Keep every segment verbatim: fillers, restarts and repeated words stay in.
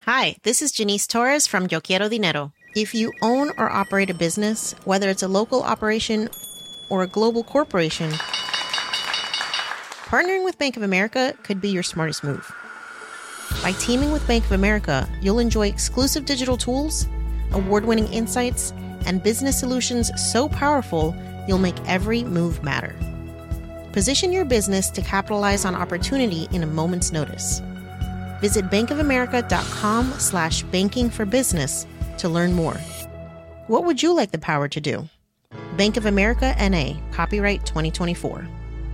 Hi, this is Janice Torres from Yo Quiero Dinero. If you own or operate a business, whether it's a local operation or a global corporation, partnering with Bank of America could be your smartest move. By teaming with Bank of America, you'll enjoy exclusive digital tools, award-winning insights, and business solutions so powerful you'll make every move matter. Position your business to capitalize on opportunity in a moment's notice. Visit bankofamerica.com slash banking for business to learn more. What would you like the power to do? Bank of America N A, copyright twenty twenty-four.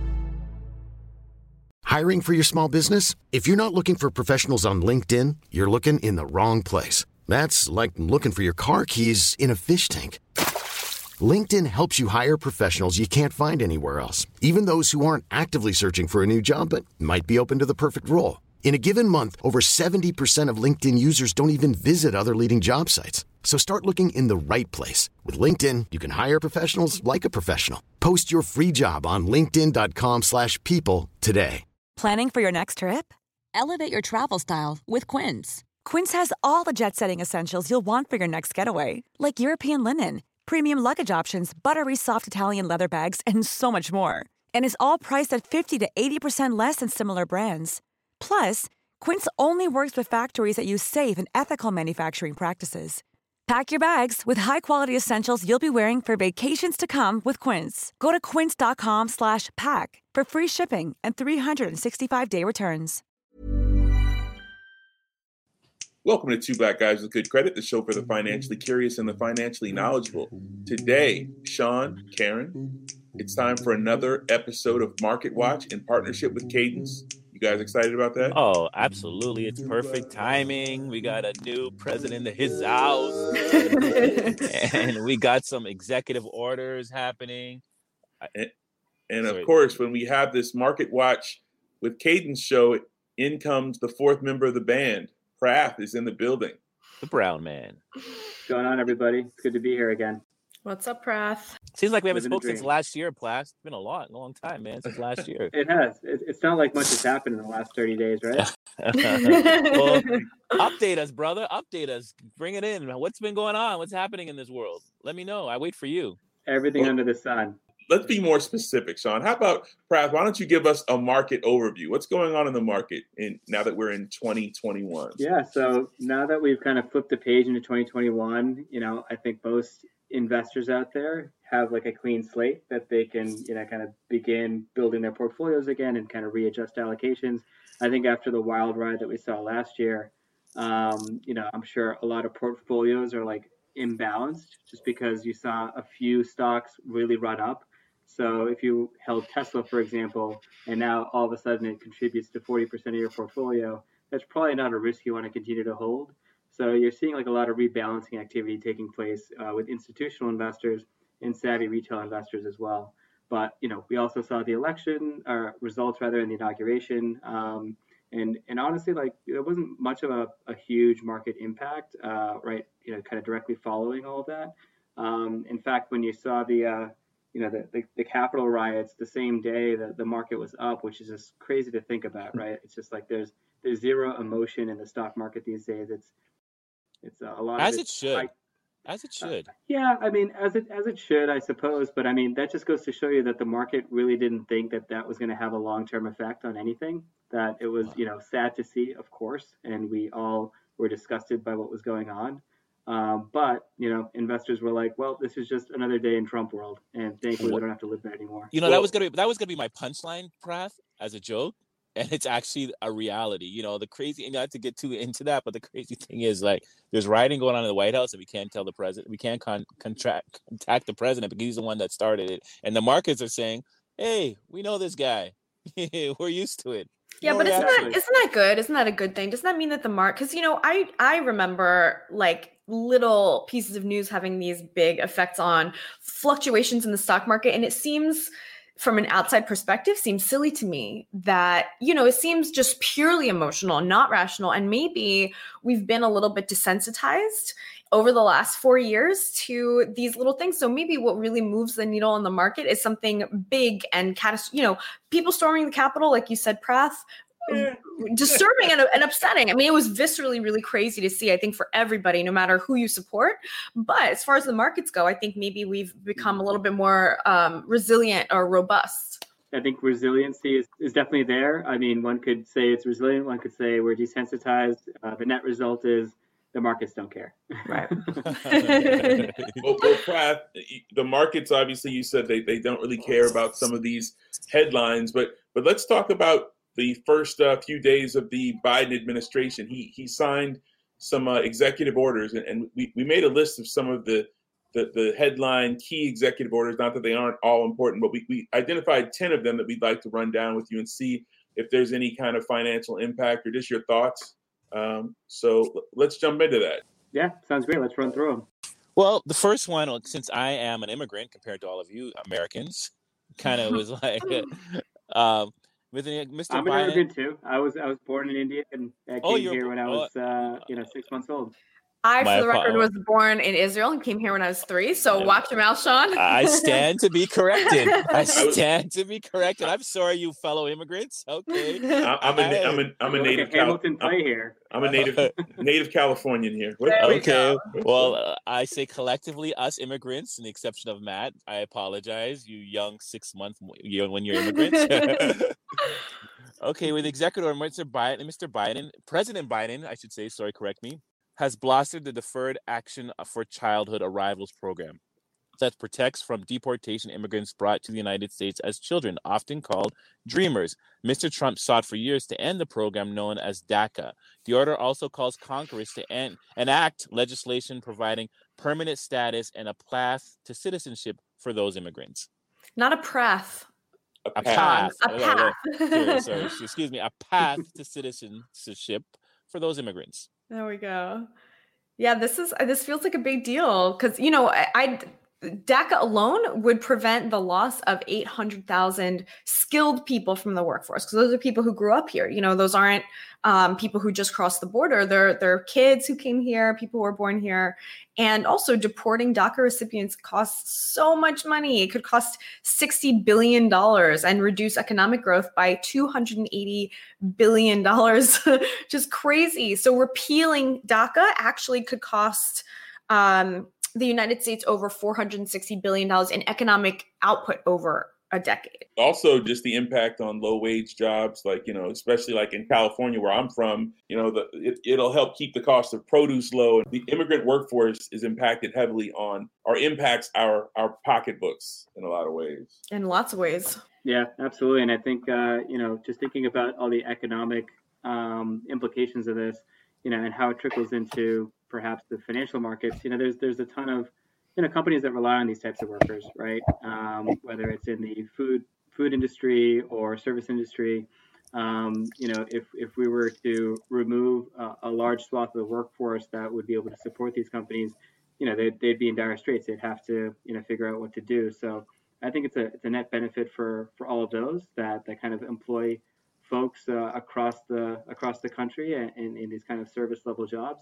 Hiring for your small business? If you're not looking for professionals on LinkedIn, you're looking in the wrong place. That's like looking for your car keys in a fish tank. LinkedIn helps you hire professionals you can't find anywhere else, even those who aren't actively searching for a new job but might be open to the perfect role. In a given month, over seventy percent of LinkedIn users don't even visit other leading job sites. So start looking in the right place. With LinkedIn, you can hire professionals like a professional. Post your free job on linkedin.com slash people today. Planning for your next trip? Elevate your travel style with Quince. Quince has all the jet-setting essentials you'll want for your next getaway, like European linen, premium luggage options, buttery soft Italian leather bags, and so much more. And is all priced at fifty to eighty percent less than similar brands. Plus, Quince only works with factories that use safe and ethical manufacturing practices. Pack your bags with high-quality essentials you'll be wearing for vacations to come with Quince. Go to quince.com slash pack for free shipping and three sixty-five day returns. Welcome to Two Black Guys with Good Credit, the show for the financially curious and the financially knowledgeable. Today, Sean, Karen, it's time for another episode of Market Watch in partnership with Cadence. You guys excited about that? Oh, absolutely. It's perfect timing. We got a new president of his house. And we got some executive orders happening. And, and of course, when we have this Market Watch with Cadence show, in comes the fourth member of the band. Prath is in the building. The brown man. What's going on, everybody? It's good to be here again. What's up, Prath? Seems like we haven't spoken since last year, Prath. It's been a lot, a long time, man, since last year. It has. It, it's not like much has happened in the last thirty days, right? Well, update us, brother. Update us. Bring it in. What's been going on? What's happening in this world? Let me know. I wait for you. Everything well, under the sun. Let's be more specific, Sean. How about, Prath, why don't you give us a market overview? What's going on in the market in now that we're in twenty twenty-one? Yeah, so now that we've kind of flipped the page into twenty twenty-one, you know, I think most investors out there have like a clean slate that they can, you know, kind of begin building their portfolios again and kind of readjust allocations. I think after the wild ride that we saw last year, um, you know, I'm sure a lot of portfolios are like imbalanced just because you saw a few stocks really run up. So if you held Tesla, for example, and now all of a sudden it contributes to forty percent of your portfolio, that's probably not a risk you want to continue to hold. So you're seeing like a lot of rebalancing activity taking place uh, with institutional investors and savvy retail investors as well. But, you know, we also saw the election or results rather in the inauguration. Um, and, and honestly, like there wasn't much of a, a huge market impact, uh, right, you know, kind of directly following all of that. Um, in fact, when you saw the, uh, you know, the, the, the Capitol riots the same day that the market was up, which is just crazy to think about, right? It's just like there's there's zero emotion in the stock market these days. It's it's a lot as of it should, high, as it should. Uh, yeah, I mean, as it as it should, I suppose. But I mean, that just goes to show you that the market really didn't think that that was going to have a long-term effect on anything. That it was, you know, sad to see, of course, and we all were disgusted by what was going on. Um, but, you know, investors were like, well, this is just another day in Trump world. And thankfully, we don't have to live there anymore. You know, well, that was going to be that was going to be my punchline, Prath, as a joke. And it's actually a reality. You know, the crazy, and not to get too into that, but the crazy thing is, like, there's rioting going on in the White House, and we can't tell the president, we can't con- contract, contact the president because he's the one that started it. And the markets are saying, hey, we know this guy. We're used to it. Yeah, no but isn't reaction. that, isn't that good? Isn't that a good thing? Doesn't that mean that the market, because, you know, I, I remember like little pieces of news having these big effects on fluctuations in the stock market. And it seems from an outside perspective, seems silly to me that, you know, it seems just purely emotional, not rational. And maybe we've been a little bit desensitized over the last four years to these little things. So maybe what really moves the needle in the market is something big and catastrophic. You know, people storming the Capitol, like you said, Prath, yeah. disturbing and, and upsetting. I mean, it was viscerally really crazy to see, I think, for everybody, no matter who you support. But as far as the markets go, I think maybe we've become a little bit more um, resilient or robust. I think resiliency is, is definitely there. I mean, one could say it's resilient. One could say we're desensitized. Uh, the net result is the markets don't care. Right. well, well, Prath, the markets, obviously, you said they, they don't really care about some of these headlines, but but let's talk about the first uh, few days of the Biden administration. He he signed some uh, executive orders, and, and we, we made a list of some of the, the, the headline key executive orders, not that they aren't all important, but we, we identified ten of them that we'd like to run down with you and see if there's any kind of financial impact or just your thoughts. Um, so let's jump into that. Yeah, sounds great. Let's run through them. Well, the first one, since I am an immigrant compared to all of you Americans, kind of was like, um, with Mister I'm Biden. an immigrant too. I was I was born in India and I came Oh, here when I was uh, you know six months old. I, My for the record, apo- was born in Israel and came here when I was three. So watch your mouth, Sean. I stand to be corrected. I stand to be corrected. I'm sorry, you fellow immigrants. Okay, I, I'm a I'm a I'm a Like native a Hamilton Cal- play I'm, here. I'm a native native Californian here. What, There we Okay. go. Well, uh, I say collectively, us immigrants, in the exception of Matt. I apologize, you young six month you when you're immigrants. Okay, with Executive Order, Mister Biden, Mister Biden, President Biden, I should say, sorry, correct me, has blasted the Deferred Action for Childhood Arrivals program that protects from deportation immigrants brought to the United States as children, often called Dreamers. Mister Trump sought for years to end the program known as DACA. The order also calls Congress to end, enact legislation providing permanent status and a path to citizenship for those immigrants. Not a prath. A path. A path. Sorry, sorry, excuse me. A path to citizenship for those immigrants. There we go. Yeah, this is this feels like a big deal because, you know, I, I DACA alone would prevent the loss of eight hundred thousand skilled people from the workforce, because those are people who grew up here. You know, those aren't um, people who just crossed the border. They're, they're kids who came here, people who were born here. And also deporting DACA recipients costs so much money. It could cost sixty billion dollars and reduce economic growth by two hundred eighty billion dollars. Just crazy. So repealing DACA actually could cost um, the United States over four hundred sixty billion dollars in economic output over a decade. Also, just the impact on low wage jobs, like, you know, especially like in California, where I'm from, you know, the, it, it'll help keep the cost of produce low. The immigrant workforce is impacted heavily on, or impacts our, our pocketbooks in a lot of ways. In lots of ways. Yeah, absolutely. And I think, uh, you know, just thinking about all the economic um, implications of this, you know, and how it trickles into perhaps the financial markets, you know, there's there's a ton of, you know, companies that rely on these types of workers, right? Um, whether it's in the food food industry or service industry, um, you know, if if we were to remove a, a large swath of the workforce that would be able to support these companies, you know, they'd, they'd be in dire straits. They'd have to, you know, figure out what to do. So I think it's a it's a net benefit for for all of those that that kind of employ folks uh, across the across the country and in, in these kind of service level jobs.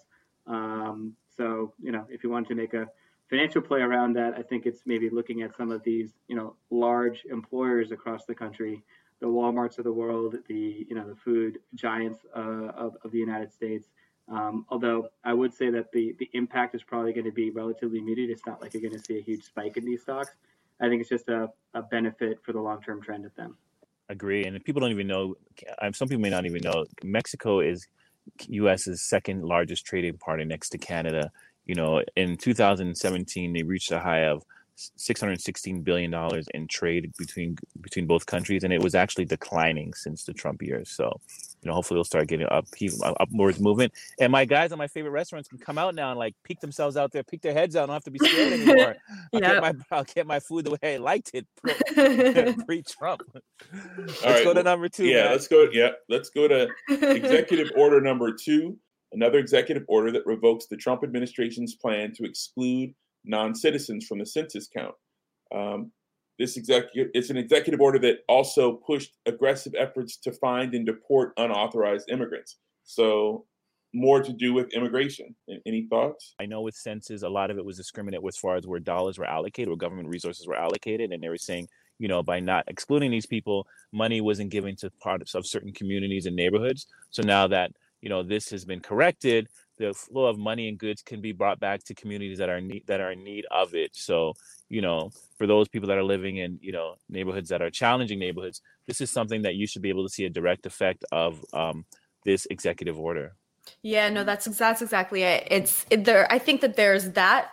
Um, so, you know, if you wanted to make a financial play around that, I think it's maybe looking at some of these, you know, large employers across the country, the Walmarts of the world, the, you know, the food giants uh, of, of the United States. Um, although I would say that the, the impact is probably going to be relatively muted. It's not like you're going to see a huge spike in these stocks. I think it's just a, a benefit for the long-term trend of them. Agree. And people don't even know, some people may not even know, Mexico is U.S.'s second largest trading partner next to Canada. You know, in two thousand seventeen, they reached a high of six hundred sixteen billion dollars in trade between between both countries, and it was actually declining since the Trump years. So, you know, hopefully we'll start getting up upwards movement. And my guys at my favorite restaurants can come out now and like peek themselves out there, peek their heads out. I don't have to be scared anymore. I'll, yep. get my, I'll get my food the way I liked it pre-Trump. Let's All right, go to number two. Yeah, man. let's go. Yeah, let's go to executive order number two. Another executive order that revokes the Trump administration's plan to exclude non-citizens from the census count. Um, this executive, it's an executive order that also pushed aggressive efforts to find and deport unauthorized immigrants. So more to do with immigration. Any thoughts? I know with census, a lot of it was discriminate as far as where dollars were allocated, where government resources were allocated. And they were saying, you know, by not excluding these people, money wasn't given to parts of certain communities and neighborhoods. So now that, you know, this has been corrected, the flow of money and goods can be brought back to communities that are in need, that are in need of it. So, you know, for those people that are living in, you know, neighborhoods that are challenging neighborhoods, this is something that you should be able to see a direct effect of um, this executive order. Yeah, no, that's that's exactly it. It's it, there. I think that there's that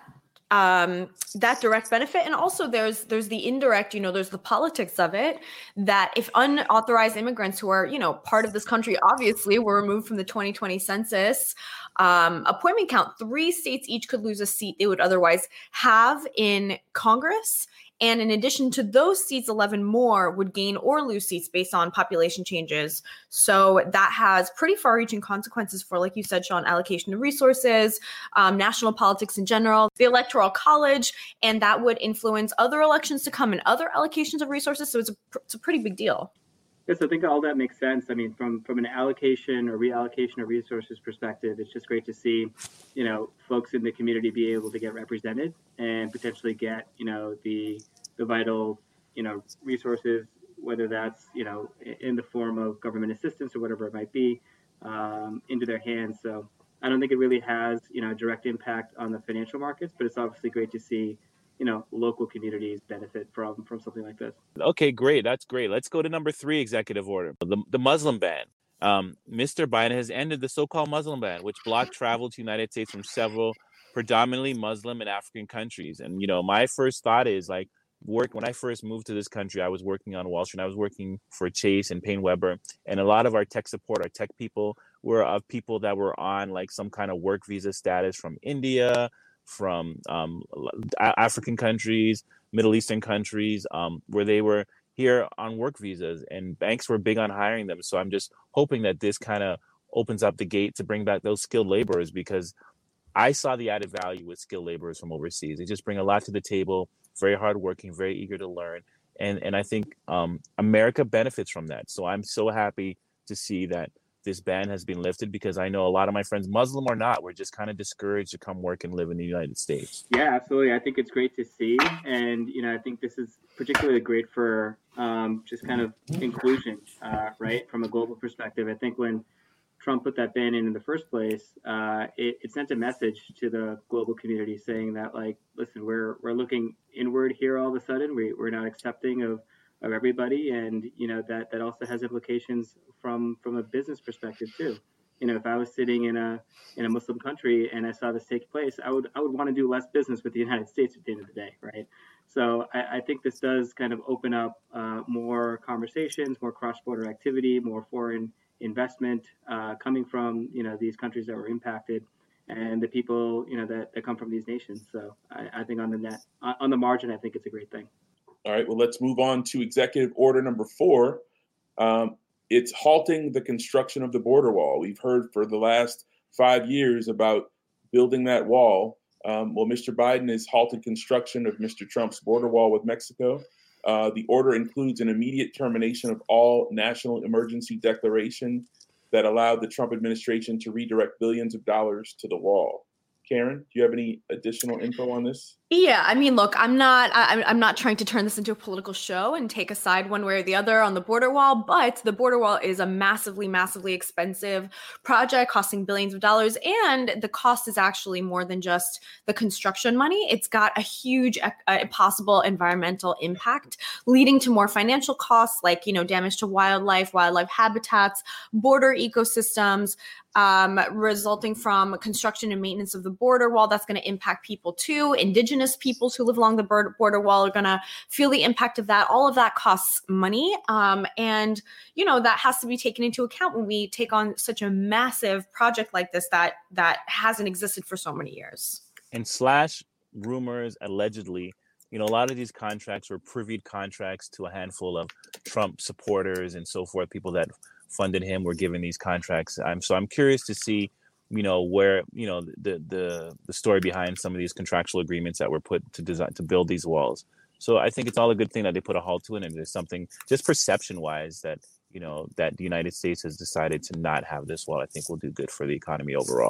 um, that direct benefit, and also there's there's the indirect. You know, there's the politics of it. That if unauthorized immigrants who are, you know, part of this country obviously were removed from the twenty twenty census um, appointment count, three states each could lose a seat they would otherwise have in Congress. And in addition to those seats, eleven more would gain or lose seats based on population changes. So that has pretty far-reaching consequences for, like you said, Sean, allocation of resources, um, national politics in general, the Electoral College, and that would influence other elections to come and other allocations of resources. So it's a, it's a pretty big deal. Yes, I think all that makes sense. I mean, from from an allocation or reallocation of resources perspective, it's just great to see, you know, folks in the community be able to get represented and potentially get, you know, the the vital, you know, resources, whether that's, you know, in the form of government assistance or whatever it might be, um, into their hands. So I don't think it really has, you know, a direct impact on the financial markets, but it's obviously great to see, you know, local communities benefit from from something like this. Okay, great. That's great. Let's go to number three executive order, the, the Muslim ban. Um, Mister Biden has ended the so-called Muslim ban, which blocked travel to the United States from several predominantly Muslim and African countries. And, you know, my first thought is like, work when I first moved to this country, I was working on Wall Street. I was working for Chase and Payne Weber, and a lot of our tech support, our tech people were of people that were on like some kind of work visa status from India, from um, African countries, Middle Eastern countries, um, where they were here on work visas, and banks were big on hiring them. So I'm just hoping that this kind of opens up the gate to bring back those skilled laborers, because I saw the added value with skilled laborers from overseas. They just bring a lot to the table, very hardworking, very eager to learn. And and I think um, America benefits from that. So I'm so happy to see that this ban has been lifted, because I know a lot of my friends, Muslim or not, were just kind of discouraged to come work and live in the United States. Yeah, absolutely. I think it's great to see. And, you know, I think this is particularly great for um, just kind of inclusion, uh, right? From a global perspective. I think when Trump put that ban in in the first place, uh, it, it sent a message to the global community saying that, like, listen, we're we're looking inward here all of a sudden. We, we're not accepting of, of everybody. And, you know, that, that also has implications from, from a business perspective, too. You know, if I was sitting in a in a Muslim country and I saw this take place, I would I would want to do less business with the United States at the end of the day, right? So I, I think this does kind of open up uh, more conversations, more cross-border activity, more foreign investment uh, coming from, you know, these countries that were impacted, and the people, you know, that, that come from these nations. So I, I think on the net, on the margin, I think it's a great thing. All right, well, let's move on to executive order number four. Um, it's halting the construction of the border wall. We've heard for the last five years about building that wall. Um, well, Mister Biden has halted construction of Mister Trump's border wall with Mexico. Uh, the order includes an immediate termination of all national emergency declaration that allowed the Trump administration to redirect billions of dollars to the wall. Karen, do you have any additional info on this? Yeah, I mean, look, I'm not, I, I'm not trying to turn this into a political show and take a side one way or the other on the border wall, but the border wall is a massively, massively expensive project costing billions of dollars, and the cost is actually more than just the construction money. It's got a huge, uh, possible environmental impact, leading to more financial costs, like, you know, damage to wildlife, wildlife habitats, border ecosystems, um, resulting from construction and maintenance of the border wall. That's going to impact people too. Indigenous peoples who live along the border wall are going to feel the impact of that. All of that costs money. Um, and, you know, that has to be taken into account when we take on such a massive project like this that that hasn't existed for so many years. And slash rumors, allegedly, you know, a lot of these contracts were privied contracts to a handful of Trump supporters and so forth. People that funded him were given these contracts. I'm so I'm curious to see, you know, where, you know, the the the story behind some of these contractual agreements that were put to design to build these walls. So I think it's all a good thing that they put a halt to it, and there's something just perception wise that, you know, that the United States has decided to not have this wall. I think will do good for the economy overall.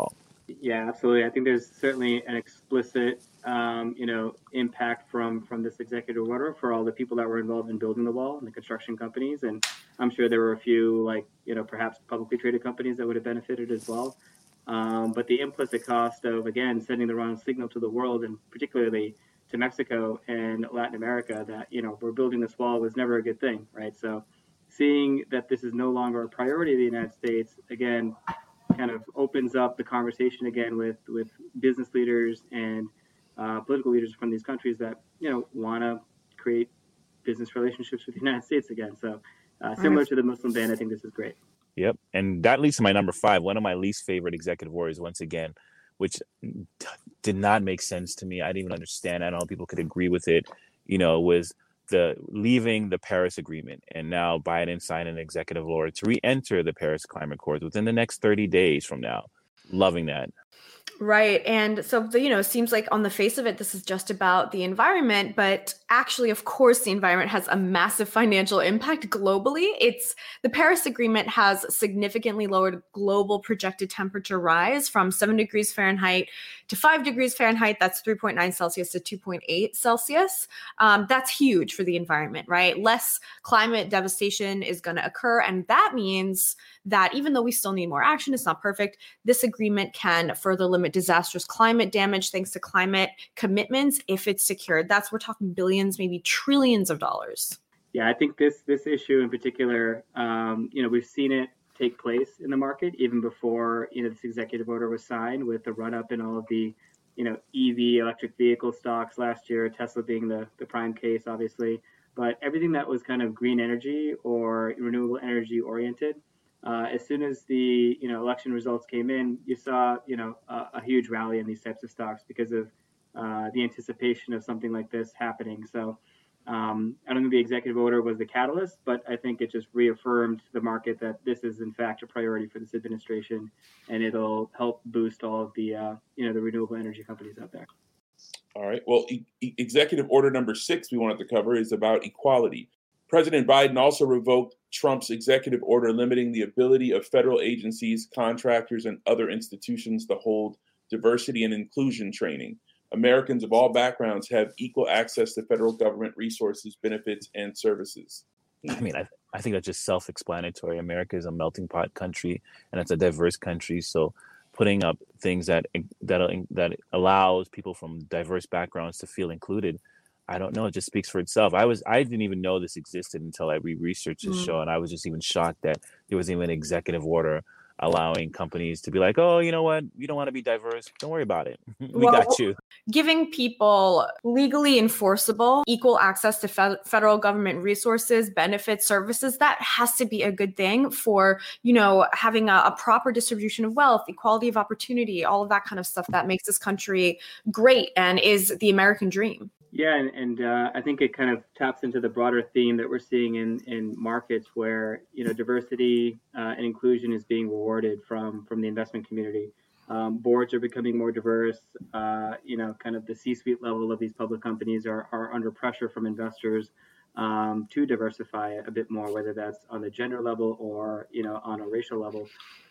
Yeah, absolutely. I think there's certainly an explicit, um, you know, impact from from this executive order for all the people that were involved in building the wall and the construction companies. And I'm sure there were a few, like, you know, perhaps publicly traded companies that would have benefited as well. Um, but the implicit cost of, again, sending the wrong signal to the world, and particularly to Mexico and Latin America, that, you know, we're building this wall was never a good thing, right? So seeing that this is no longer a priority of the United States, again, kind of opens up the conversation again with, with business leaders and uh, political leaders from these countries that, you know, want to create business relationships with the United States again. So uh, similar to the Muslim ban, I think this is great. Yep. And that leads to my number five, one of my least favorite executive orders, once again, which t- did not make sense to me. I didn't even understand. I don't know if people could agree with it, you know, was the leaving the Paris Agreement. And now Biden signed an executive order to re-enter the Paris Climate Accords within the next thirty days from now. Loving that. Right. And so, you know, it seems like on the face of it, this is just about the environment, but actually, of course, the environment has a massive financial impact globally. It's the Paris Agreement has significantly lowered global projected temperature rise from seven degrees Fahrenheit to five degrees Fahrenheit. That's three point nine Celsius to two point eight Celsius. Um, that's huge for the environment, right? Less climate devastation is going to occur. And that means that even though we still need more action, it's not perfect, this agreement can further limit disastrous climate damage thanks to climate commitments if it's secured. That's, we're talking billions, maybe trillions of dollars. Yeah, I think this this issue in particular, um, you know, we've seen it take place in the market even before, you know, this executive order was signed, with the run up in all of the, you know, E V electric vehicle stocks last year, Tesla being the, the prime case, obviously. But everything that was kind of green energy or renewable energy oriented, Uh, as soon as the, you know, election results came in, you saw, you know, a, a huge rally in these types of stocks because of uh, the anticipation of something like this happening. So um, I don't think the executive order was the catalyst, but I think it just reaffirmed the market that this is in fact a priority for this administration, and it'll help boost all of the, uh, you know, the renewable energy companies out there. All right. Well, e- e- executive order number six we wanted to cover is about equality. President Biden also revoked Trump's executive order limiting the ability of federal agencies, contractors, and other institutions to hold diversity and inclusion training. Americans of all backgrounds have equal access to federal government resources, benefits, and services. I mean, I, I think that's just self-explanatory. America is a melting pot country, and it's a diverse country. So putting up things that that that allows people from diverse backgrounds to feel included, I don't know. It just speaks for itself. I was I didn't even know this existed until I re-researched this mm. show, and I was just even shocked that there was even an executive order allowing companies to be like, oh, you know what? You don't want to be diverse. Don't worry about it. we well, got you. Giving people legally enforceable equal access to fe- federal government resources, benefits, services, that has to be a good thing for, you know, having a, a proper distribution of wealth, equality of opportunity, all of that kind of stuff that makes this country great and is the American dream. Yeah, and, and uh, I think it kind of taps into the broader theme that we're seeing in, in markets where, you know, diversity uh, and inclusion is being rewarded from from the investment community. Um, boards are becoming more diverse. Uh, you know, kind of the C-suite level of these public companies are, are under pressure from investors um, to diversify a bit more, whether that's on the gender level or, you know, on a racial level.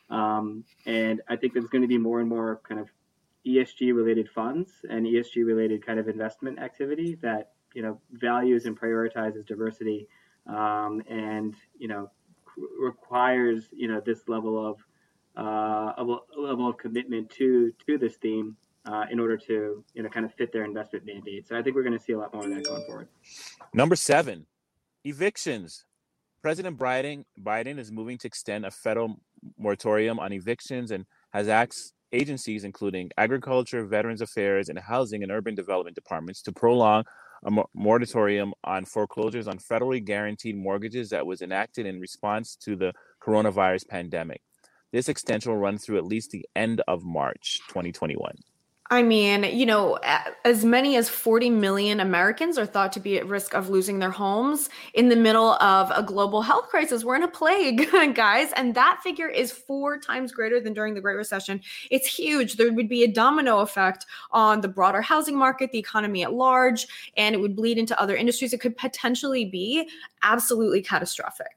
Um, and I think there's going to be more and more kind of E S G related funds and E S G related kind of investment activity that, you know, values and prioritizes diversity um, and, you know, requires, you know, this level of uh, a level of commitment to to this theme uh, in order to, you know, kind of fit their investment mandate. So I think we're going to see a lot more of that going forward. Number seven, evictions. President Biden Biden is moving to extend a federal moratorium on evictions and has asked agencies, including Agriculture, Veterans Affairs, and Housing and Urban Development departments, to prolong a moratorium on foreclosures on federally guaranteed mortgages that was enacted in response to the coronavirus pandemic. This extension will run through at least the end of March twenty twenty-one. I mean, you know, as many as forty million Americans are thought to be at risk of losing their homes in the middle of a global health crisis. We're in a plague, guys, and that figure is four times greater than during the Great Recession. It's huge. There would be a domino effect on the broader housing market, the economy at large, and it would bleed into other industries. It could potentially be absolutely catastrophic.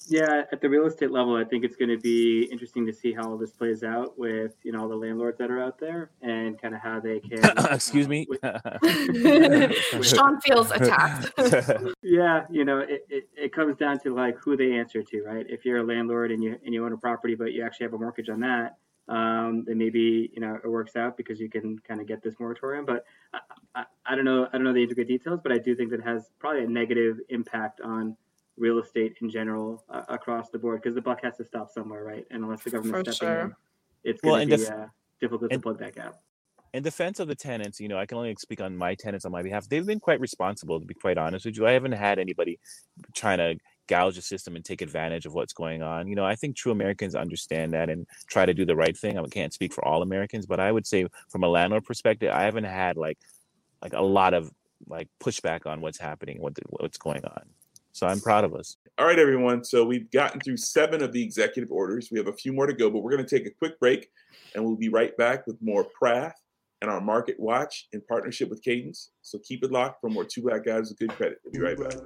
Yeah, at the real estate level, I think it's going to be interesting to see how all this plays out with, you know, all the landlords that are out there and kind of how they can. Excuse uh, me. with- Sean feels attacked. yeah, you know, it, it, it comes down to like who they answer to, right? If you're a landlord and you and you own a property, but you actually have a mortgage on that, um, then maybe, you know, it works out because you can kind of get this moratorium. But I, I, I don't know, I don't know the intricate details, but I do think that it has probably a negative impact on real estate in general uh, across the board, because the buck has to stop somewhere, right? And unless the government's stepping sure. in, it's Well, going and to be def- uh, difficult and- to plug that gap. In defense of the tenants, you know, I can only speak on my tenants on my behalf. They've been quite responsible, to be quite honest with you. I haven't had anybody trying to gouge the system and take advantage of what's going on. You know, I think true Americans understand that and try to do the right thing. I can't speak for all Americans, but I would say from a landlord perspective, I haven't had like like a lot of like pushback on what's happening, what what's going on. So I'm proud of us. All right, everyone. So we've gotten through seven of the executive orders. We have a few more to go, but we're going to take a quick break, and we'll be right back with more Prath and our Market Watch in partnership with Cadence. So keep it locked for more Two Black Guys with Good Credit. We'll be right back.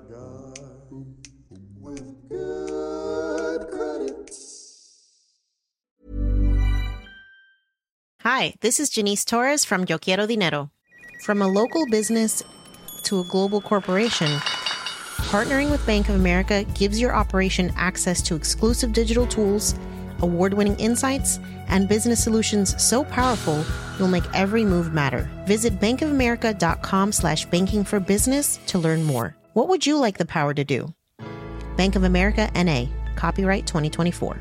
With good credit. Hi, this is Janice Torres from Yo Quiero Dinero. From a local business to a global corporation, partnering with Bank of America gives your operation access to exclusive digital tools, award-winning insights, and business solutions so powerful you'll make every move matter. Visit bankofamerica.com slash banking for business to learn more. What would you like the power to do? Bank of America, N A. Copyright twenty twenty-four.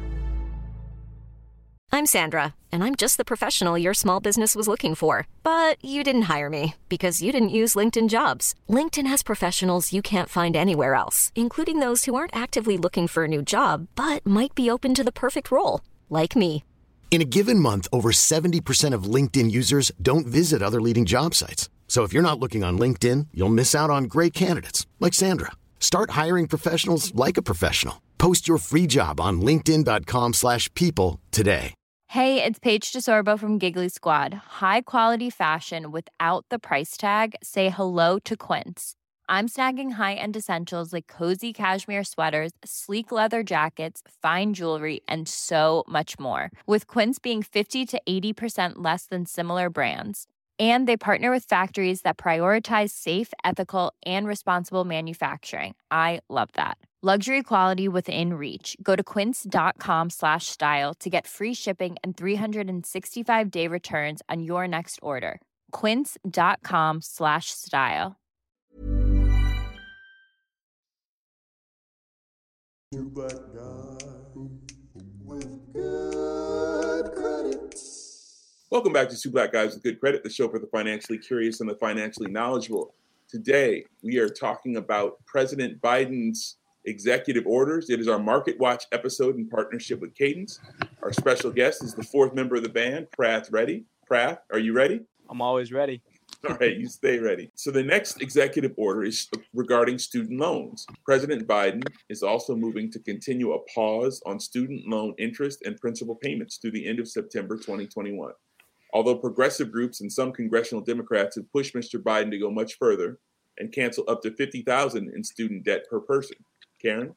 I'm Sandra, and I'm just the professional your small business was looking for. But you didn't hire me because you didn't use LinkedIn Jobs. LinkedIn has professionals you can't find anywhere else, including those who aren't actively looking for a new job, but might be open to the perfect role, like me. In a given month, over seventy percent of LinkedIn users don't visit other leading job sites. So if you're not looking on LinkedIn, you'll miss out on great candidates like Sandra. Start hiring professionals like a professional. Post your free job on linkedin.com slash people today. Hey, it's Paige DeSorbo from Giggly Squad. High quality fashion without the price tag. Say hello to Quince. I'm snagging high-end essentials like cozy cashmere sweaters, sleek leather jackets, fine jewelry, and so much more. With Quince being fifty to eighty percent less than similar brands. And they partner with factories that prioritize safe, ethical, and responsible manufacturing. I love that. Luxury quality within reach. Go to quince.com slash style to get free shipping and three sixty-five day returns on your next order. Quince.com slash style. Two black guys with good credit. Welcome back to Two Black Guys with Good Credit, the show for the financially curious and the financially knowledgeable. Today, we are talking about President Biden's executive orders. It is our Market Watch episode in partnership with Cadence. Our special guest is the fourth member of the band, Prath Reddy. Prath, are you ready? I'm always ready. All right, you stay ready. So the next executive order is regarding student loans. President Biden is also moving to continue a pause on student loan interest and principal payments through the end of September twenty twenty-one. Although progressive groups and some congressional Democrats have pushed Mister Biden to go much further and cancel up to fifty thousand dollars in student debt per person. Karen?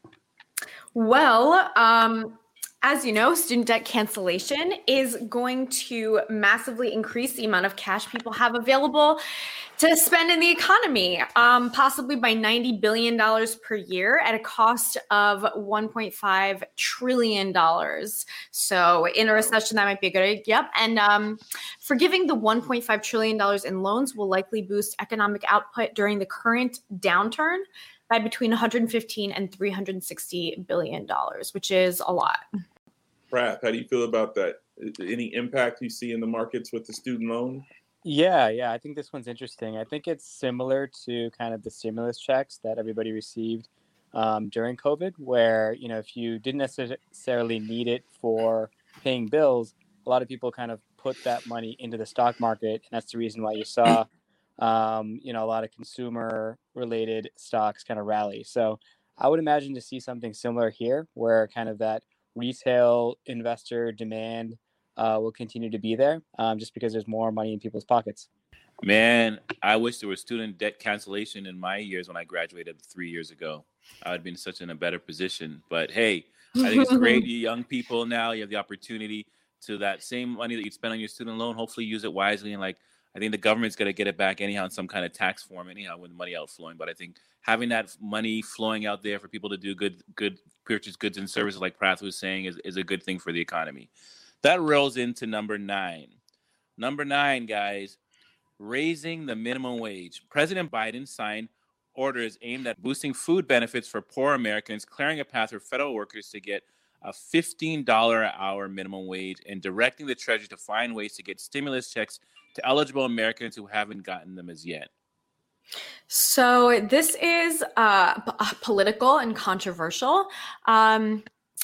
Well, um, as you know, student debt cancellation is going to massively increase the amount of cash people have available to spend in the economy, um, possibly by ninety billion dollars per year at a cost of one point five trillion dollars. So in a recession, that might be a good idea. Yep. And um, forgiving the one point five trillion dollars in loans will likely boost economic output during the current downturn by between one hundred fifteen and three hundred sixty billion dollars, which is a lot. Prath, how do you feel about that? Any impact you see in the markets with the student loan? Yeah, yeah, I think this one's interesting. I think it's similar to kind of the stimulus checks that everybody received um, during COVID, where, you know, if you didn't necessarily need it for paying bills, a lot of people kind of put that money into the stock market. And that's the reason why you saw, um, you know, a lot of consumer related stocks kind of rally. So I would imagine to see something similar here, where kind of that retail investor demand uh, will continue to be there um, just because there's more money in people's pockets. Man, I wish there was student debt cancellation in my years when I graduated three years ago. I would be in such in a better position. But hey, I think it's great. You young people now, you have the opportunity to that same money that you spend on your student loan. Hopefully, use it wisely. And like, I think the government's going to get it back anyhow in some kind of tax form, anyhow, with money outflowing. But I think having that money flowing out there for people to do good, good purchase goods and services, like Prath was saying, is, is a good thing for the economy. That rolls into number nine. Number nine, guys, raising the minimum wage. President Biden signed orders aimed at boosting food benefits for poor Americans, clearing a path for federal workers to get a fifteen dollars an hour minimum wage, and directing the Treasury to find ways to get stimulus checks to eligible Americans who haven't gotten them as yet. So this is uh, p- political and controversial. Um,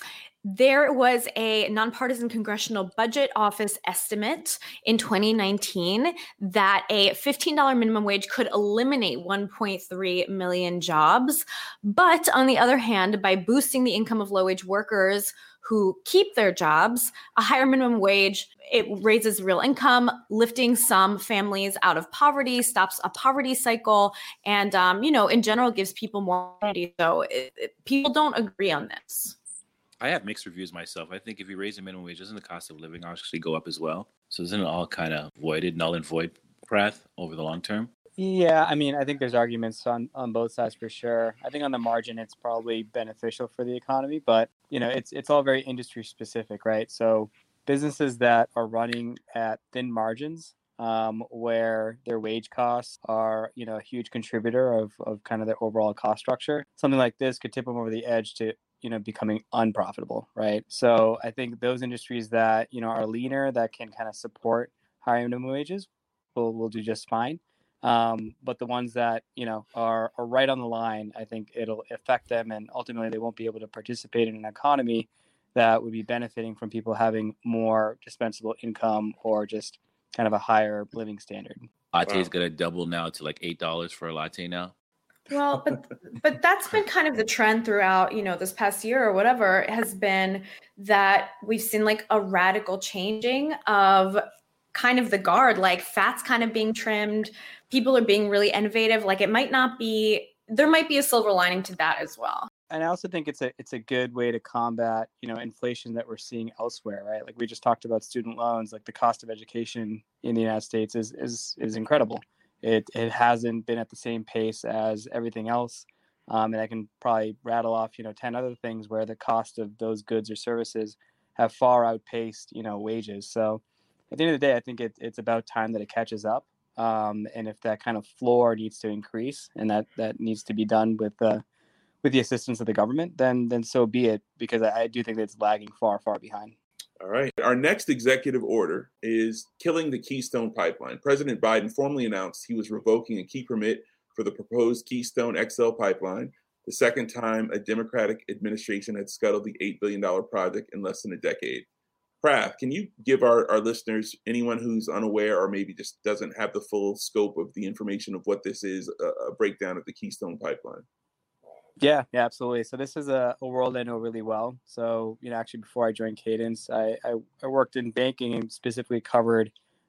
There was a nonpartisan Congressional Budget Office estimate in twenty nineteen that a fifteen dollars minimum wage could eliminate one point three million jobs. But on the other hand, by boosting the income of low-wage workers who keep their jobs, a higher minimum wage, it raises real income, lifting some families out of poverty, stops a poverty cycle, and, um, you know, in general, gives people more opportunity. So it, it, people don't agree on this. I have mixed reviews myself. I think if you raise the minimum wage, doesn't the cost of living actually go up as well? So isn't it all kind of voided, null and void, Prath, over the long term? Yeah, I mean, I think there's arguments on, on both sides for sure. I think on the margin, it's probably beneficial for the economy, but you know, it's it's all very industry specific, right? So businesses that are running at thin margins, um, where their wage costs are, you know, a huge contributor of of kind of their overall cost structure, something like this could tip them over the edge to, you know, becoming unprofitable, right? So I think those industries that, you know, are leaner, that can kind of support higher minimum wages will will do just fine. Um, but the ones that, you know, are, are right on the line, I think it'll affect them, and ultimately they won't be able to participate in an economy that would be benefiting from people having more dispensable income or just kind of a higher living standard. Latte is going to double now to like eight dollars for a latte now. Well, but but that's been kind of the trend throughout, you know, this past year or whatever, has been that we've seen like a radical changing of kind of the guard, like fats kind of being trimmed. People are being really innovative. Like it might not be, there might be a silver lining to that as well. And I also think it's a it's a good way to combat, you know, inflation that we're seeing elsewhere, right? Like we just talked about student loans, like the cost of education in the United States is is is incredible. It it hasn't been at the same pace as everything else. Um, and I can probably rattle off, you know, ten other things where the cost of those goods or services have far outpaced, you know, wages. So at the end of the day, I think it, it's about time that it catches up. Um, and if that kind of floor needs to increase, and that, that needs to be done with uh, with the assistance of the government, then then so be it, because I, I do think that it's lagging far, far behind. All right. Our next executive order is killing the Keystone Pipeline. President Biden formally announced he was revoking a key permit for the proposed Keystone X L pipeline, the second time a Democratic administration had scuttled the eight billion dollars project in less than a decade. Prath, can you give our, our listeners, anyone who's unaware or maybe just doesn't have the full scope of the information of what this is, a, a breakdown of the Keystone Pipeline? Yeah, yeah, absolutely. So this is a, a world I know really well. So, you know, actually before I joined Cadence, I, I, I worked in banking and specifically covered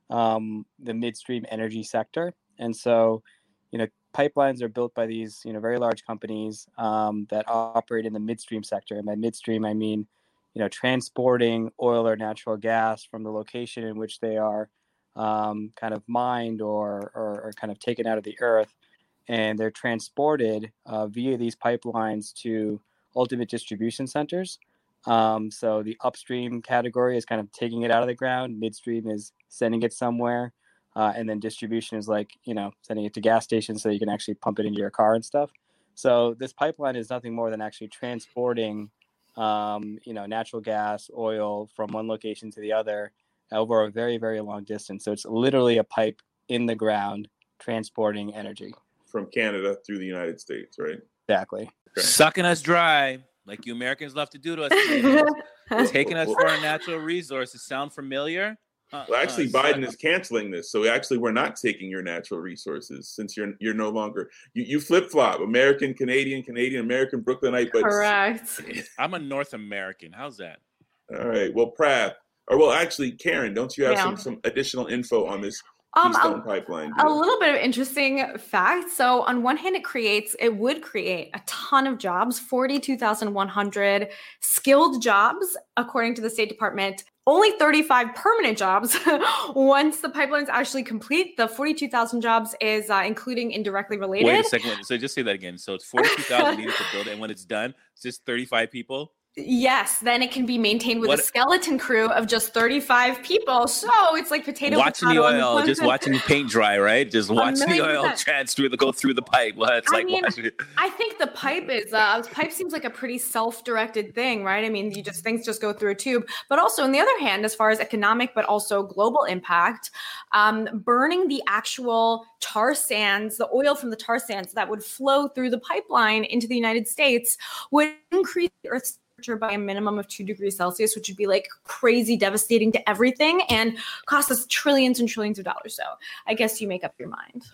um, the midstream energy sector. And so, you know, pipelines are built by these, you know, very large companies um, that operate in the midstream sector. And by midstream, I mean, you know, transporting oil or natural gas from the location in which they are um, kind of mined or, or, or kind of taken out of the earth. And they're transported uh, via these pipelines to ultimate distribution centers. Um, so the upstream category is kind of taking it out of the ground. Midstream is sending it somewhere. Uh, and then distribution is like, you know, sending it to gas stations so you can actually pump it into your car and stuff. So this pipeline is nothing more than actually transporting, um, you know, natural gas, oil from one location to the other over a very, very long distance. So it's literally a pipe in the ground transporting energy. From Canada through the United States, right? Exactly. Okay. Sucking us dry, like you Americans love to do to us. Taking us for our natural resources. Sound familiar? Uh, Well, actually, uh, Biden is canceling this. So actually, we're not taking your natural resources since you're you're no longer, you, you flip-flop, American, Canadian, Canadian, American, Brooklynite. But Correct. I'm a North American. How's that? All right. Well, Prath, or well, actually, Karen, don't you have Yeah. some, some additional info on this Um, Keystone a, Pipeline a deal? little bit of interesting fact. So on one hand, it creates, it would create a ton of jobs, forty-two thousand one hundred skilled jobs, according to the State Department. Only thirty-five permanent jobs once the pipeline's actually complete. The forty-two thousand jobs is uh, including indirectly related. Wait a second. Wait, so just say that again. So it's forty-two thousand needed to build it, and when it's done, it's just thirty-five people? Yes, then it can be maintained with What- a skeleton crew of just thirty-five people. So it's like potato, Watching the potato, oil, just watching paint dry, right? Just watching the million oil percent. transfer, go through the pipe. Well, it's I like mean, watching it. I think the pipe is uh pipe seems like a pretty self-directed thing, right? I mean, you just things just go through a tube. But also on the other hand, as far as economic but also global impact, um, burning the actual tar sands, the oil from the tar sands that would flow through the pipeline into the United States would increase the Earth's temperature by a minimum of two degrees Celsius, which would be like crazy devastating to everything and cost us trillions and trillions of dollars. So I guess you make up your mind.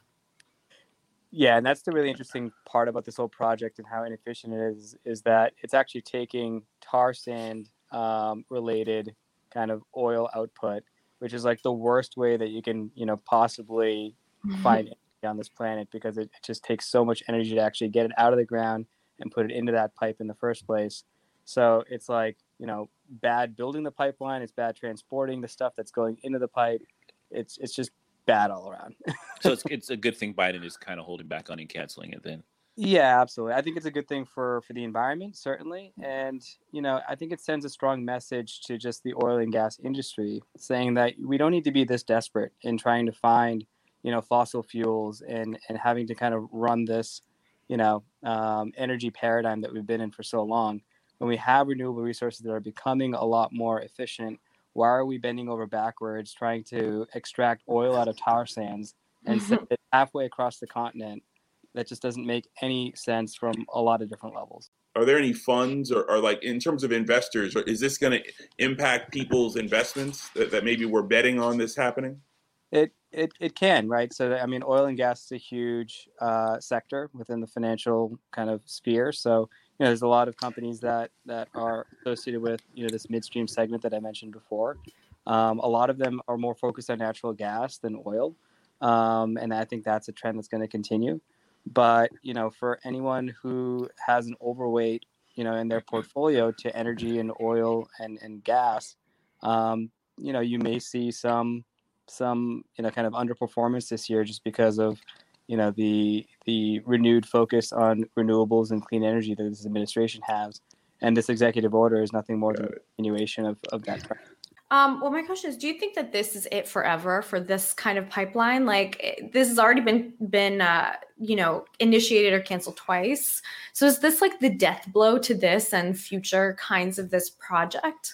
Yeah, and that's the really interesting part about this whole project and how inefficient it is, is that it's actually taking tar sand um, related kind of oil output, which is like the worst way that you can, you know, possibly find energy on this planet, because it, it just takes so much energy to actually get it out of the ground and put it into that pipe in the first place. So it's like, you know, bad building the pipeline, it's bad transporting the stuff that's going into the pipe. It's it's just bad all around. So it's it's a good thing Biden is kind of holding back on and canceling it then. Yeah, absolutely. I think it's a good thing for, for the environment, certainly. And, you know, I think it sends a strong message to just the oil and gas industry, saying that we don't need to be this desperate in trying to find, you know, fossil fuels and, and having to kind of run this, you know, um, energy paradigm that we've been in for so long. When we have renewable resources that are becoming a lot more efficient, why are we bending over backwards trying to extract oil out of tar sands and send it halfway across the continent? That just doesn't make any sense from a lot of different levels. Are there any funds or, or like in terms of investors, or is this going to impact people's investments that, that maybe we're betting on this happening? It, it it can, right? So, I mean, oil and gas is a huge uh, sector within the financial kind of sphere. So, you know, there's a lot of companies that, that are associated with, you know, this midstream segment that I mentioned before. Um, a lot of them are more focused on natural gas than oil. Um, and I think that's a trend that's going to continue. But, you know, for anyone who has an overweight, you know, in their portfolio to energy and oil and, and gas, um, you know, you may see some, some, you know, kind of underperformance this year just because of, you know, the the renewed focus on renewables and clean energy that this administration has. And this executive order is nothing more than a continuation of, of that trend. Um, well, my question is, do you think that this is it forever for this kind of pipeline? Like, this has already been, been uh, you know, initiated or canceled twice. So is this like the death blow to this and future kinds of this project?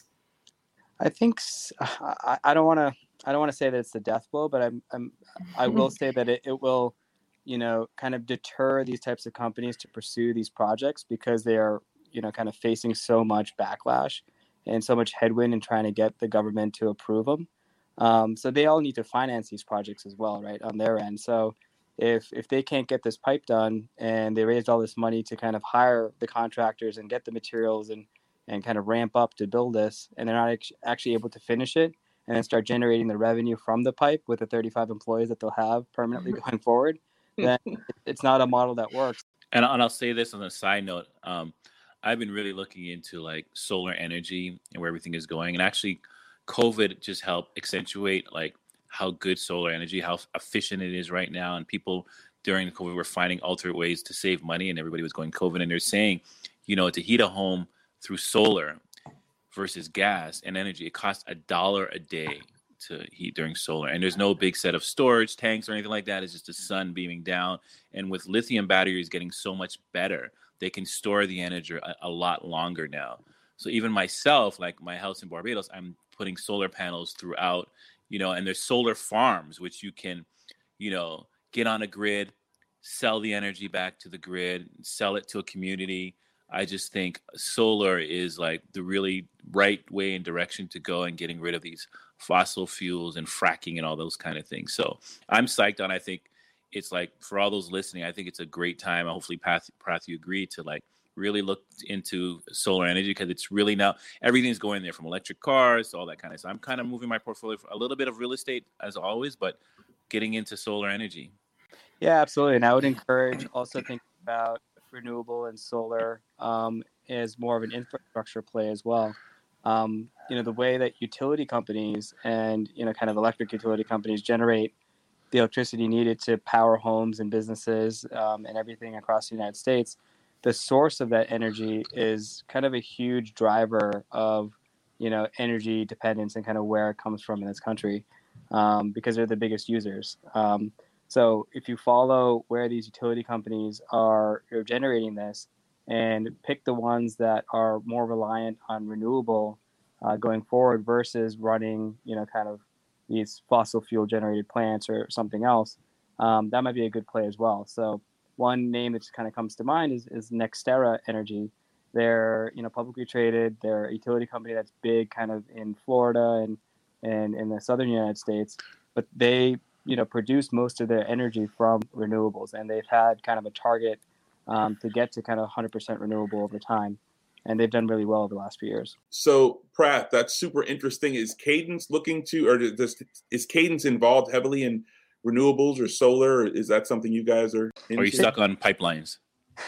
I think s- I, I don't want to I don't want to say that it's the death blow, but I'm, I'm I will say that it, it will, you know, kind of deter these types of companies to pursue these projects because they are, you know, kind of facing so much backlash and so much headwind in trying to get the government to approve them. Um, so they all need to finance these projects as well, right, on their end. So if if they can't get this pipe done and they raised all this money to kind of hire the contractors and get the materials and, and kind of ramp up to build this, and they're not act- actually able to finish it and then start generating the revenue from the pipe with the thirty-five employees that they'll have permanently going forward, then it's not a model that works. And, and I'll say this on a side note. Um, I've been really looking into like solar energy and where everything is going. And actually, COVID just helped accentuate like how good solar energy, how efficient it is right now. And people during COVID were finding alternate ways to save money, and everybody was going COVID. And they're saying, you know, to heat a home through solar versus gas and energy, it costs a dollar a day to heat during solar. And there's no big set of storage tanks or anything like that. It's just the sun beaming down. And with lithium batteries getting so much better, they can store the energy a, a lot longer now. So even myself, like my house in Barbados, I'm putting solar panels throughout, you know, and there's solar farms, which you can, you know, get on a grid, sell the energy back to the grid, sell it to a community. I just think solar is like the really right way and direction to go in getting rid of these fossil fuels and fracking and all those kind of things. So I'm psyched on, I think it's like for all those listening, I think it's a great time. Hopefully, Path, Path you agree to like really look into solar energy because it's really now everything's going there from electric cars to all that kind of stuff. I'm kind of moving my portfolio for a little bit of real estate as always, but getting into solar energy. Yeah, absolutely. And I would encourage also thinking about renewable and solar um, as more of an infrastructure play as well. Um, you know, the way that utility companies and, you know, kind of electric utility companies generate the electricity needed to power homes and businesses um, and everything across the United States, the source of that energy is kind of a huge driver of, you know, energy dependence and kind of where it comes from in this country um, because they're the biggest users. Um, so if you follow where these utility companies are, are generating this and pick the ones that are more reliant on renewable uh, going forward versus running, you know, kind of these fossil fuel generated plants or something else, um, that might be a good play as well. So one name that just kind of comes to mind is, is NextEra Energy. They're, you know, publicly traded. They're a utility company that's big kind of in Florida and, and in the southern United States, but they, you know, produce most of their energy from renewables, and they've had kind of a target um, to get to kind of one hundred percent renewable over time. And they've done really well over the last few years. So, Prath, that's super interesting. Is Cadence looking to, or does, is Cadence involved heavily in renewables or solar? Or is that something you guys are into? Or are you stuck on pipelines?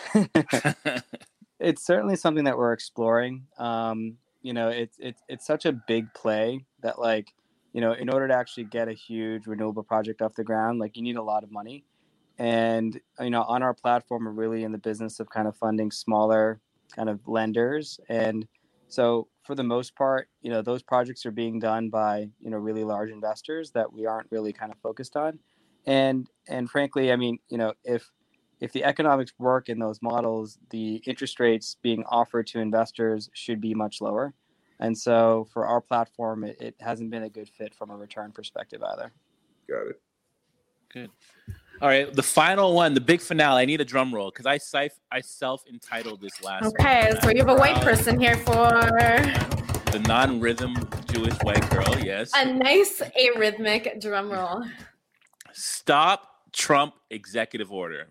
It's certainly something that we're exploring. Um, you know, it's it's it's such a big play that, like, you know, in order to actually get a huge renewable project off the ground, like, you need a lot of money. And, you know, on our platform, we're really in the business of kind of funding smaller kind of lenders. And so for the most part, you know, those projects are being done by, you know, really large investors that we aren't really kind of focused on. And, and frankly, I mean, you know, if, if the economics work in those models, the interest rates being offered to investors should be much lower. And so for our platform, it, it hasn't been a good fit from a return perspective either. Got it. Good. All right, the final one, the big finale. I need a drum roll because I, self, I self-entitled this last Okay, one. so you have a white person here for the non-rhythm Jewish white girl, yes. a nice arrhythmic drum roll. Stop Trump executive order.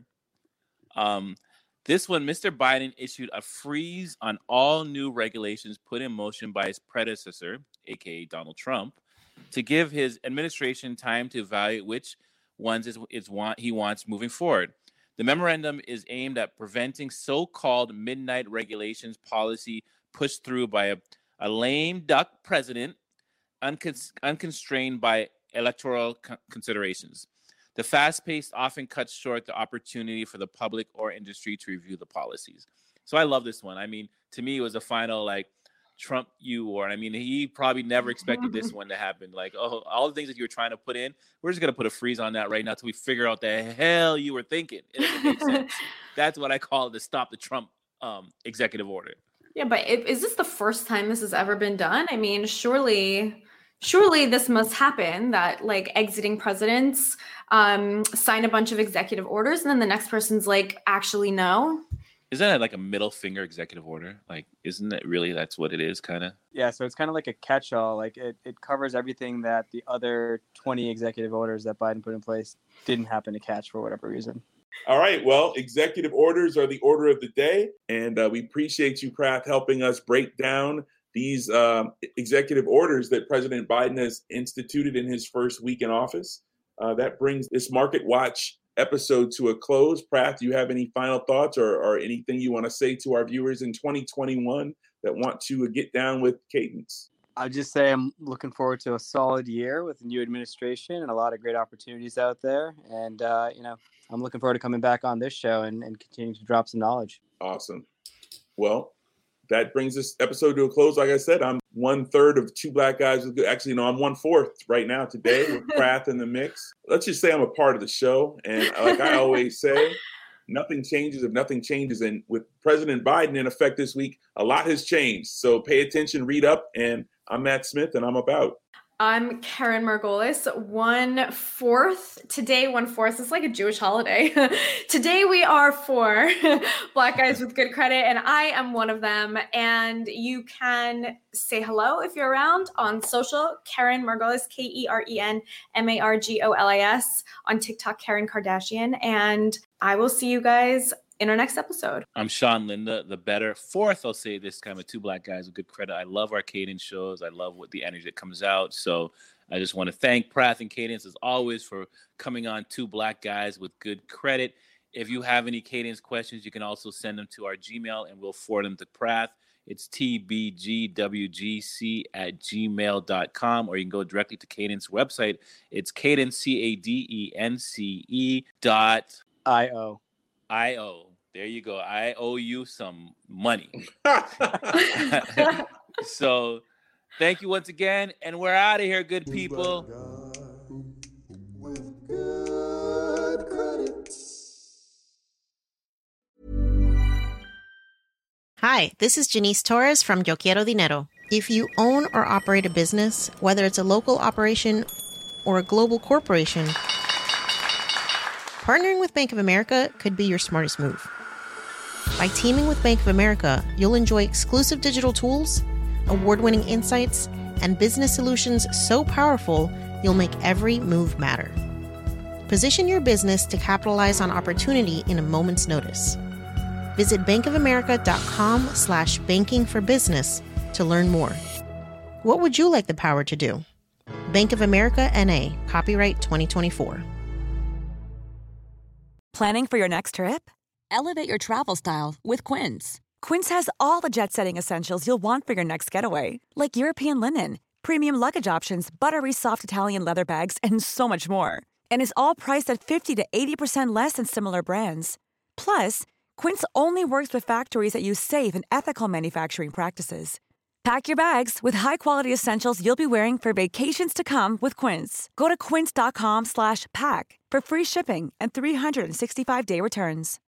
Um, this one, Mister Biden issued a freeze on all new regulations put in motion by his predecessor, aka Donald Trump, to give his administration time to evaluate which ones is, is want he wants moving forward. The memorandum is aimed at preventing so-called midnight regulations policy pushed through by a, a lame duck president, uncons- unconstrained by electoral co- considerations. The fast-paced often cuts short the opportunity for the public or industry to review the policies. So I love this one. I mean, to me, it was a final, like, Trump you war. I mean, he probably never expected this one to happen. Like, oh, all the things that you were trying to put in, we're just going to put a freeze on that right now till we figure out the hell you were thinking. It doesn't make sense. That's what I call the stop the Trump um, executive order. Yeah, but if, is this the first time this has ever been done? I mean, surely, surely this must happen that, like, exiting presidents um, sign a bunch of executive orders and then the next person's like, actually, no. Isn't that like a middle finger executive order? Like, isn't it really, that's what it is, kind of? Yeah, so it's kind of like a catch-all. Like, it, it covers everything that the other twenty executive orders that Biden put in place didn't happen to catch for whatever reason. All right. Well, executive orders are the order of the day. And uh, we appreciate you, Prath, helping us break down these um, executive orders that President Biden has instituted in his first week in office. Uh, that brings this Market Watch episode to a close. Prath, do you have any final thoughts or, or anything you want to say to our viewers in twenty twenty-one that want to get down with Cadence? I'll just say I'm looking forward to a solid year with the new administration and a lot of great opportunities out there. And, uh, you know, I'm looking forward to coming back on this show and, and continuing to drop some knowledge. Awesome. Well, that brings this episode to a close. Like I said, I'm one third of two black guys with good. Actually, no, I'm one fourth right now today with Prath in the mix. Let's just say I'm a part of the show. And like I always say, nothing changes if nothing changes. And with President Biden in effect this week, a lot has changed. So pay attention, read up. And I'm Matt Smith, and I'm about. I'm Karen Margolis, one fourth. Today, one fourth. It's like a Jewish holiday. Today, we are four Black guys with good credit, and I am one of them. And you can say hello if you're around on social. Karen Margolis, K E R E N M A R G O L I S. On TikTok, Karen Kardashian. And I will see you guys in our next episode. I'm Sean Linda, the better fourth, I'll say this kind of two black guys with good credit. I love our Cadence shows. I love what the energy that comes out. So I just want to thank Prath and Cadence, as always, for coming on Two Black Guys with Good Credit. If you have any Cadence questions, you can also send them to our Gmail, and we'll forward them to Prath. It's t b g w g c at gmail dot com, or you can go directly to Cadence website. It's Cadence, C A D E N C E dot I O. I O. There you go. I owe you some money. So thank you once again, and we're out of here, good people. With good credit. Hi, this is Janice Torres from Yo Quiero Dinero. If you own or operate a business, whether it's a local operation or a global corporation, partnering with Bank of America could be your smartest move. By teaming with Bank of America, you'll enjoy exclusive digital tools, award-winning insights, and business solutions so powerful you'll make every move matter. Position your business to capitalize on opportunity in a moment's notice. Visit bankofamerica.com slash banking for business to learn more. What would you like the power to do? Bank of America N A, copyright twenty twenty-four. Planning for your next trip? Elevate your travel style with Quince. Quince has all the jet-setting essentials you'll want for your next getaway, like European linen, premium luggage options, buttery soft Italian leather bags, and so much more. And is all priced at fifty to eighty percent less than similar brands. Plus, Quince only works with factories that use safe and ethical manufacturing practices. Pack your bags with high-quality essentials you'll be wearing for vacations to come with Quince. Go to quince.com slash pack for free shipping and three sixty-five day returns.